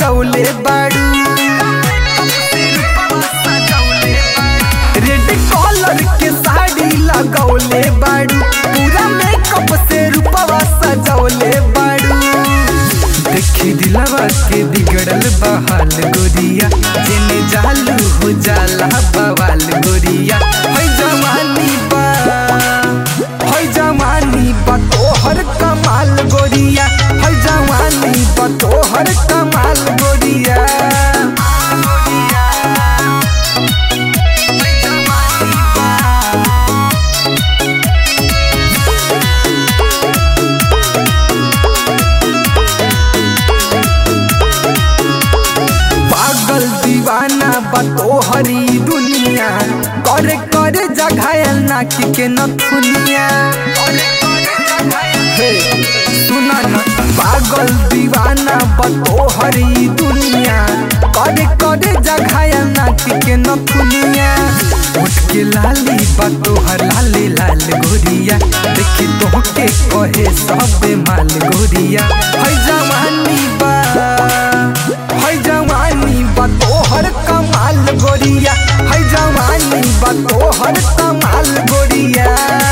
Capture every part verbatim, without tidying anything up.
सजौले बाड़ू, red colour के साड़ी लगौले बाड़ू, पूरा मेकअप से रूपवा सजौले बाड़ू। देखी दिलवा के बिगड़ल बहाल गोरिया, जेने जालू हो जाला बवाल गोरिया। है जवानी बा है जवानी बा तोहर कमाल गोरिया, है जवानी बा तोहर कमाल गोरिया। पागल दीवाना बा तोहरी दुनिया, करे करे जघायल नाकी के नथुनिया। हे सुना ना, पागल दीवाना बा तोहरी दुनिया, करे करे जघायल नाकी के नथुनिया। उठ के लाली बा तोहर लाले लाल गोरिया, देखी तोहके कहे सब माल गोरिया। है जवानी बा है जवानी बा तोहर कमाल गोरिया, है जवानी बा तोहर कमाल गोरिया।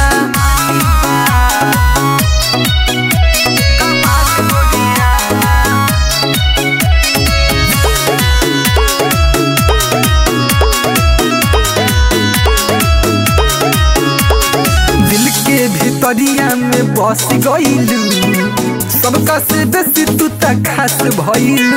दिल के भितरिया में बस गइलू, सबका से बेसी तू त खास भइलू।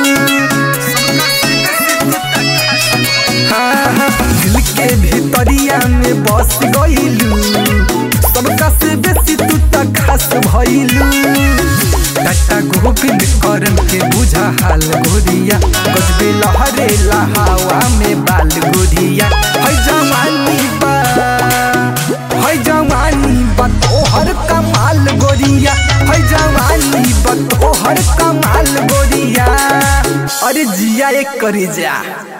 हाँ, दिल के भितरिया में बस गइलू, सबका से बेसी तू त खास भइलू। टाटा गोविंद करन के बुझा हाल गोरिया, गजबे लहरे हवा में बाल गोरिया। है जवानी बा है जवानी बा तोहर कमाल गोरिया, है जवानी बा तोहर कमाल गोरिया। अरे जिया एक करे जा।